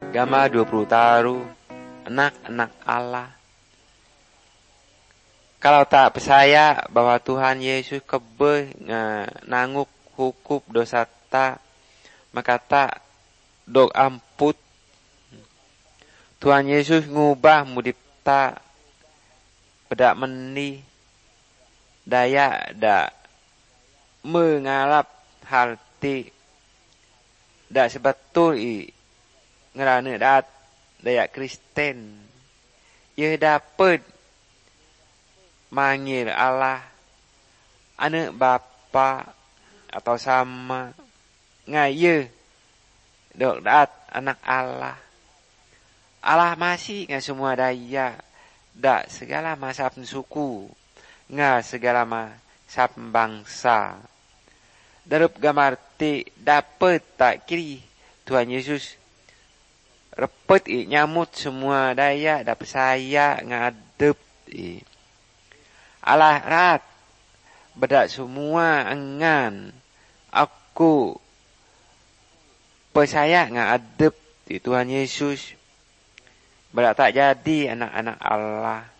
Gama 20 taru, anak-anak Allah. Kalau tak percaya bahwa Tuhan Yesus kebeh nanguk hukup dosa tak, maka tak dok amput. Tuhan Yesus ngubah mudip tak, bedak meni, daya dak mengalap harti, dak sebetul ngerana dat daya Kristen. Ia dapat manggil Allah anak bapa atau sama ngaya dok dat anak Allah. Allah masih nggak semua daya, dak segala masa suku, nggak segala masa bangsa. Darup gamarti dapat tak kiri Tuhan Yesus repet nyamut semua daya dapat saya ngadep Allah rat bedak semua engan aku percaya ngadep di Tuhan Yesus bedak tak jadi anak-anak Allah.